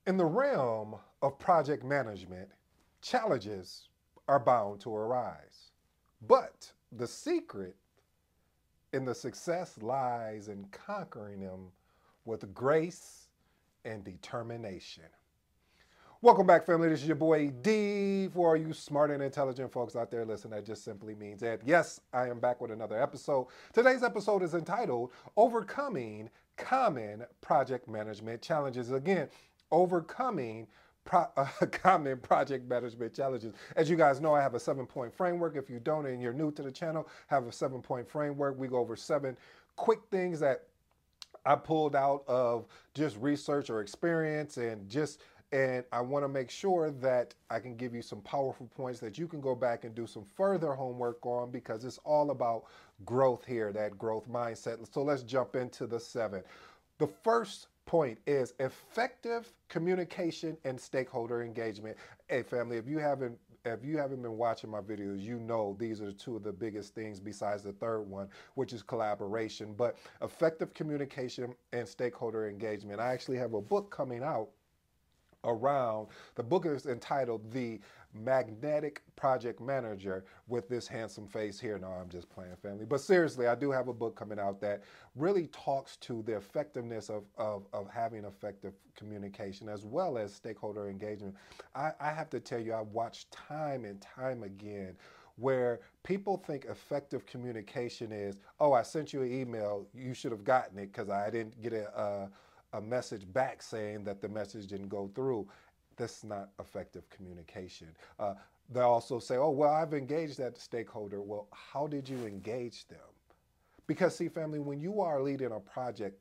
In the realm of project management, challenges are bound to arise. But the secret in the success lies in conquering them with grace and determination. Welcome back, family. This is your boy D. For all you smart and intelligent folks out there, listen, that just simply means Ed. Yes, I am back with another episode. Today's episode is entitled Overcoming Common Project Management Challenges. Again, overcoming common project management challenges. As you guys know, I have a 7-point framework. If you don't and you're new to the channel, I have a 7-point framework. We go over 7 quick things that I pulled out of just research or experience and I want to make sure that I can give you some powerful points that you can go back and do some further homework on, because it's all about growth here, that growth mindset. So let's jump into the 7. The first point is effective communication and stakeholder engagement. Hey family, if you haven't been watching my videos, you know these are 2 of the biggest things besides the third one, which is collaboration. But effective communication and stakeholder engagement. I actually have a book coming out around. The book is entitled The Magnetic Project Manager with this handsome face here. No, I'm just playing, family. But seriously, I do have a book coming out that really talks to the effectiveness of having effective communication as well as stakeholder engagement. I have to tell you, I've watched time and time again where people think effective communication is, oh, I sent you an email, you should have gotten it because I didn't get a message back saying that the message didn't go through. That's not effective communication. They also say, oh, well, I've engaged that stakeholder. Well, how did you engage them? Because see, family, when you are leading a project,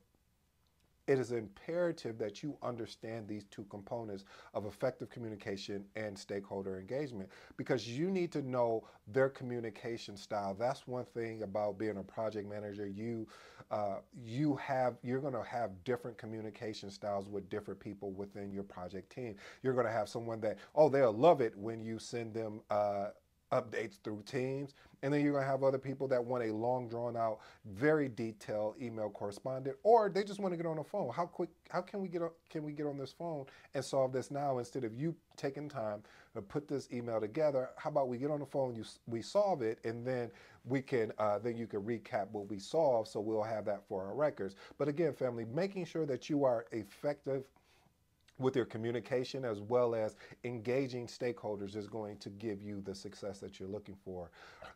it is imperative that you understand these 2 components of effective communication and stakeholder engagement, because you need to know their communication style. That's one thing about being a project manager. You're going to have different communication styles with different people within your project team. You're going to have someone that, oh, they'll love it when you send them updates through Teams. And then you're going to have other people that want a long, drawn out, very detailed email correspondence, or they just want to get on the phone. How can we get on this phone and solve this now, instead of you taking time to put this email together? How about we get on the phone, we solve it, and then we can then you can recap what we solved, so we'll have that for our records. But again, family, making sure that you are effective with your communication as well as engaging stakeholders is going to give you the success that you're looking for.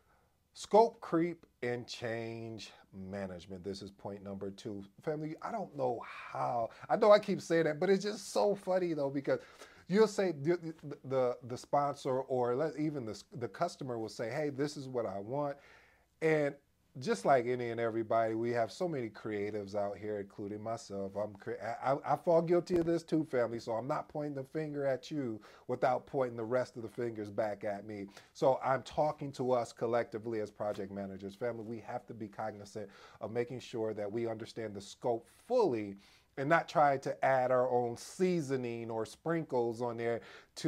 Scope creep and change management. This is point number 2. Family, I don't know how. I know I keep saying that, but it's just so funny though, because you'll say the sponsor or even the customer will say, hey, this is what I want. And just like any and everybody, we have so many creatives out here, including myself. I fall guilty of this too, family. So I'm not pointing the finger at you without pointing the rest of the fingers back at me. So I'm talking to us collectively as project managers. Family, we have to be cognizant of making sure that we understand the scope fully and not try to add our own seasoning or sprinkles on there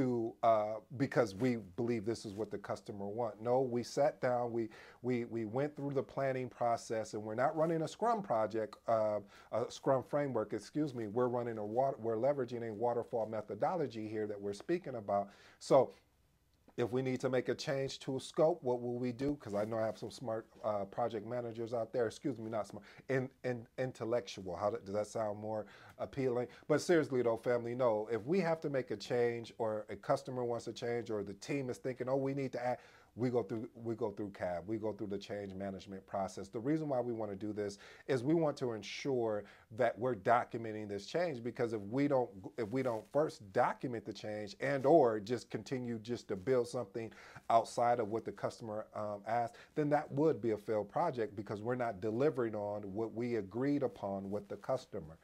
because we believe this is what the customer wants. No, we sat down, we went through the planning process, and we're not running a Scrum project, a Scrum framework, excuse me. We're leveraging a waterfall methodology here that we're speaking about. So if we need to make a change to a scope, what will we do? Because I know I have some smart project managers out there. Excuse me, not smart, intellectual. Does that sound more appealing? But seriously though, family, no. If we have to make a change, or a customer wants a change, or the team is thinking, oh, we need to add, we go through CAB, we go through the change management process. The reason why we want to do this is we want to ensure that we're documenting this change, because if we don't first document the change and or just continue just to build something outside of what the customer asked, then that would be a failed project, because we're not delivering on what we agreed upon with the customer.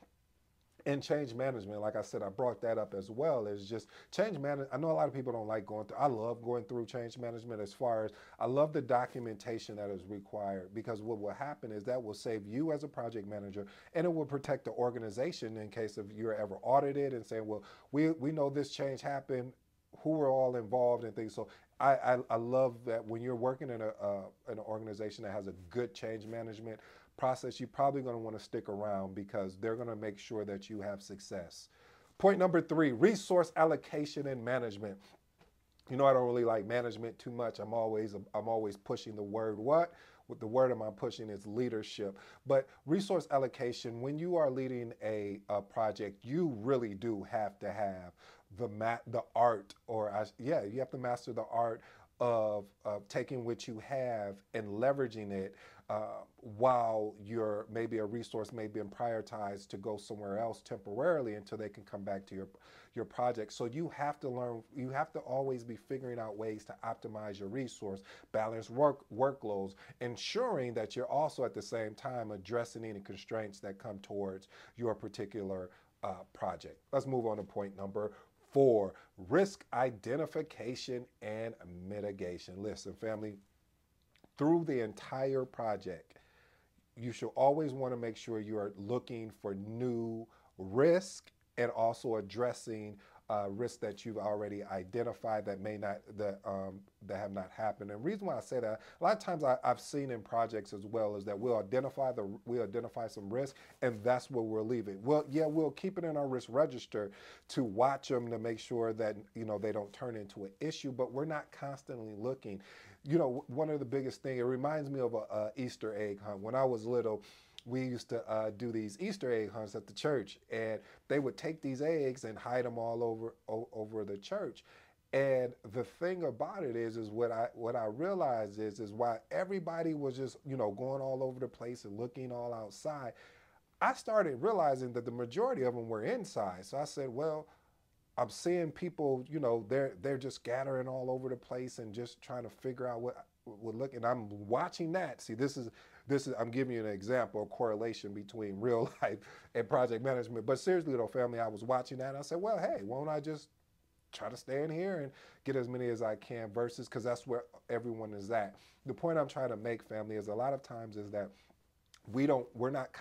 And change management, like I said, I brought that up as well, is just change management. I know a lot of people don't like going through, I love going through change management, as far as I love the documentation that is required, because what will happen is that will save you as a project manager, and it will protect the organization in case of you're ever audited and saying, well, we know this change happened, who were all involved and things. So I love that when you're working in an organization that has a good change management process, you're probably going to want to stick around, because they're going to make sure that you have success. Point number 3, resource allocation and management. You know, I don't really like management too much. I'm always pushing the word what? What the word I'm pushing is leadership. But resource allocation, when you are leading a project, you really do have to have the art, or yeah, you have to master the art of taking what you have and leveraging it, while maybe a resource may be prioritized to go somewhere else temporarily until they can come back to your project. So you have to learn, you have to always be figuring out ways to optimize your resource, balance workloads, ensuring that you're also at the same time addressing any constraints that come towards your particular project. Let's move on to point number 4, risk identification and mitigation. Listen, family, through the entire project, you should always want to make sure you are looking for new risk and also addressing risks that you've already identified that may not that have not happened. And the reason why I say that, a lot of times I've seen in projects as well, is that we'll identify some risk, and that's where we'll leave it. Well, yeah, we'll keep it in our risk register to watch them to make sure that they don't turn into an issue, but we're not constantly looking. One of the biggest things, it reminds me of a Easter egg hunt. When I was little, we used to do these Easter egg hunts at the church, and they would take these eggs and hide them all over the church. And the thing about it is what I realized is why everybody was just going all over the place and looking all outside. I started realizing that the majority of them were inside. So I said, well, I'm seeing people, they're just scattering all over the place and just trying to figure out what would look. And I'm watching that. See, this is I'm giving you an example, a correlation between real life and project management. But seriously, though, family, I was watching that and I said, well, hey, won't I just try to stay in here and get as many as I can, versus, because that's where everyone is at. The point I'm trying to make, family, is a lot of times is that we're not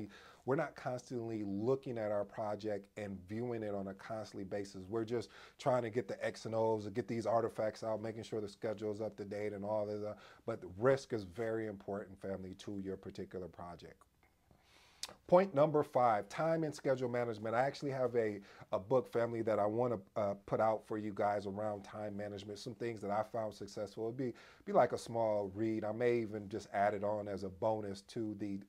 constantly looking at our project and viewing it on a constantly basis. We're just trying to get the X and O's and get these artifacts out, making sure the schedule is up to date and all this. But risk is very important, family, to your particular project. Point number 5, time and schedule management. I actually have a book, family, that I want to put out for you guys around time management. Some things that I found successful. It'd be like a small read. I may even just add it on as a bonus to the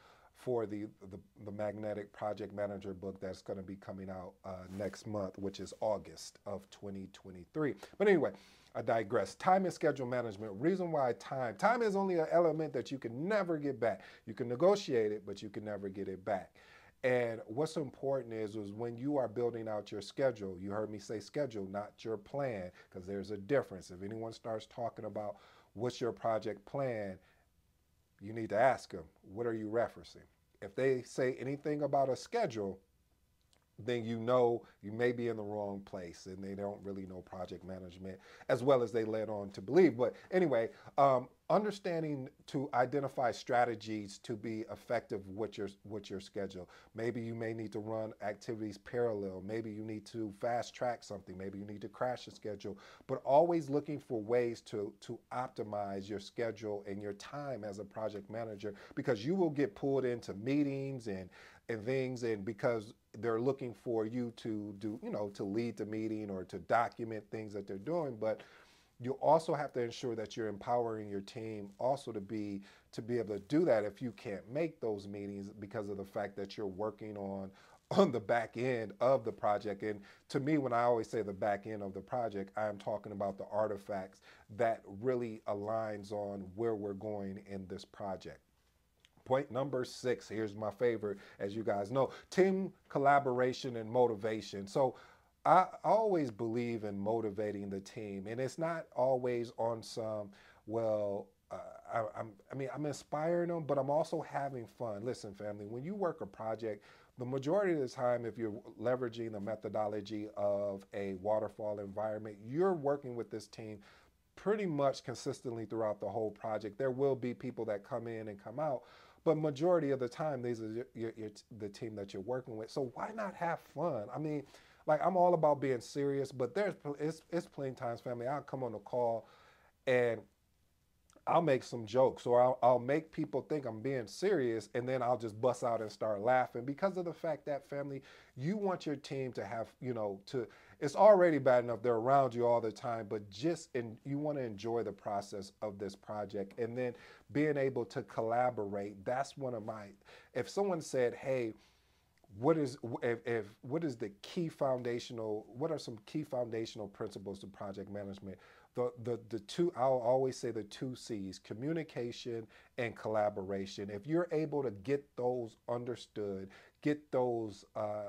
Magnetic Project Manager book that's going to be coming out next month, which is August of 2023. But anyway, I digress. Time and schedule management. Reason why time is only an element that you can never get back. You can negotiate it, but you can never get it back. And what's important is when you are building out your schedule, you heard me say schedule, not your plan, because there's a difference. If anyone starts talking about what's your project plan, you need to ask them, what are you referencing? If they say anything about a schedule, then you may be in the wrong place and they don't really know project management as well as they led on to believe. But anyway, understanding to identify strategies to be effective with your schedule. Maybe you may need to run activities parallel. Maybe you need to fast track something. Maybe you need to crash the schedule. But always looking for ways to optimize your schedule and your time as a project manager, because you will get pulled into meetings and things, and because they're looking for you to do, to lead the meeting or to document things that they're doing. But you also have to ensure that you're empowering your team also to be able to do that if you can't make those meetings, because of the fact that you're working on the back end of the project. And to me, when I always say the back end of the project, I'm talking about the artifacts that really aligns on where we're going in this project. Point number 6, here's my favorite, as you guys know, team collaboration and motivation. So I always believe in motivating the team, and it's not always on some, I'm inspiring them, but I'm also having fun. Listen, family, when you work a project, the majority of the time, if you're leveraging the methodology of a waterfall environment, you're working with this team pretty much consistently throughout the whole project. There will be people that come in and come out, but majority of the time, these are the team that you're working with. So why not have fun? I mean, like, I'm all about being serious, but it's plenty times, family, I'll come on a call and I'll make some jokes, or I'll make people think I'm being serious, and then I'll just bust out and start laughing because of the fact that, family, you want your team to have, to, it's already bad enough they're around you all the time, but you want to enjoy the process of this project, and then being able to collaborate. That's one of my, if someone said, hey, if what is the key foundational, what are some key foundational principles to project management? The two, I'll always say the two C's: communication and collaboration. If you're able to get those understood, get those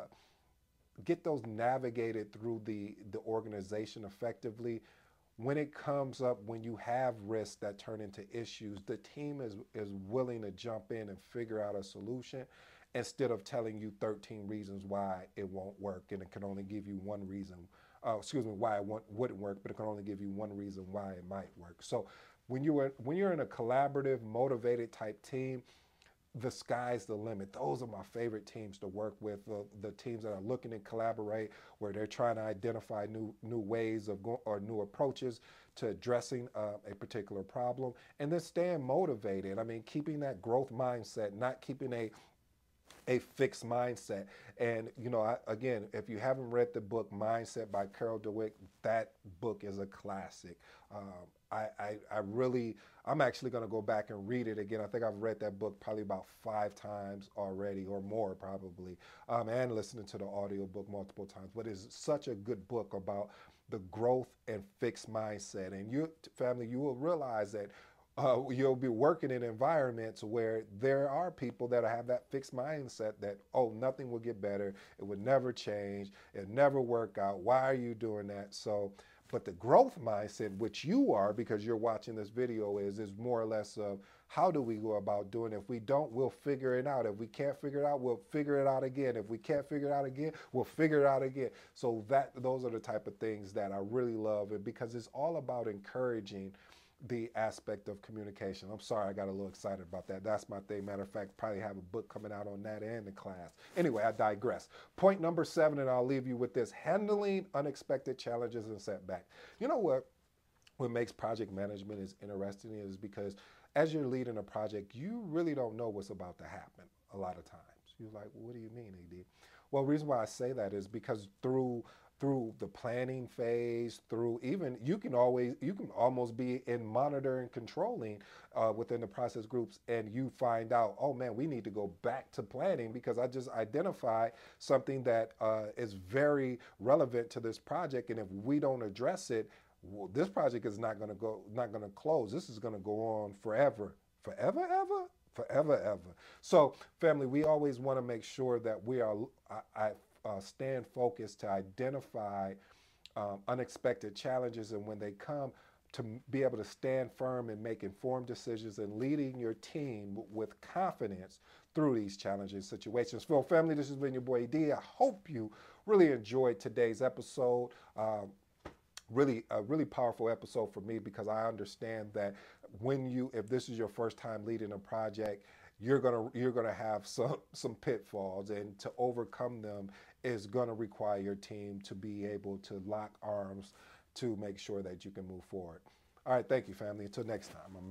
navigated through the organization effectively, when it comes up, when you have risks that turn into issues, the team is willing to jump in and figure out a solution instead of telling you 13 reasons why it won't work, and it can only give you one reason. Why it wouldn't work, but it can only give you one reason why it might work. So when you're in a collaborative, motivated type team, the sky's the limit. Those are my favorite teams to work with. The teams that are looking to collaborate, where they're trying to identify new ways of or new approaches to addressing a particular problem, and then staying motivated. I mean, keeping that growth mindset, not keeping a fixed mindset. And again, if you haven't read the book Mindset by Carol Dweck, that book is a classic. I really, I'm actually going to go back and read it again. I think I've read that book probably about 5 times already, or more probably, and listening to the audio book multiple times. But it's such a good book about the growth and fixed mindset. And you, family, you will realize that you'll be working in environments where there are people that have that fixed mindset that, oh, nothing will get better, it would never change, it never work out, why are you doing that? So, but the growth mindset, which you are because you're watching this video, is more or less of, how do we go about doing it? If we don't, we'll figure it out. If we can't figure it out, we'll figure it out again. If we can't figure it out again, we'll figure it out again. So those are the type of things that I really love, and because it's all about encouraging the aspect of communication. I'm sorry, I got a little excited about that. That's my thing. Matter of fact, probably have a book coming out on that and the class. Anyway, I digress. Point number 7, and I'll leave you with this: handling unexpected challenges and setbacks. You know what makes project management is interesting is because as you're leading a project, you really don't know what's about to happen a lot of times. You're like, well, what do you mean, AD? Well, the reason why I say that is because through the planning phase, through even you can almost be in monitoring, controlling within the process groups, and you find out, oh man, we need to go back to planning because I just identified something that is very relevant to this project, and if we don't address it, well, this project is not going to close. This is going to go on forever, forever, ever. Forever, ever. So, family, we always want to make sure that we are stand focused to identify unexpected challenges, and when they come, to be able to stand firm and make informed decisions and leading your team with confidence through these challenging situations. Well, family, this has been your boy D. I hope you really enjoyed today's episode. Really a really powerful episode for me because I understand that if this is your first time leading a project, you're gonna have some pitfalls, and to overcome them is gonna require your team to be able to lock arms to make sure that you can move forward. All right, thank you, family. Until next time.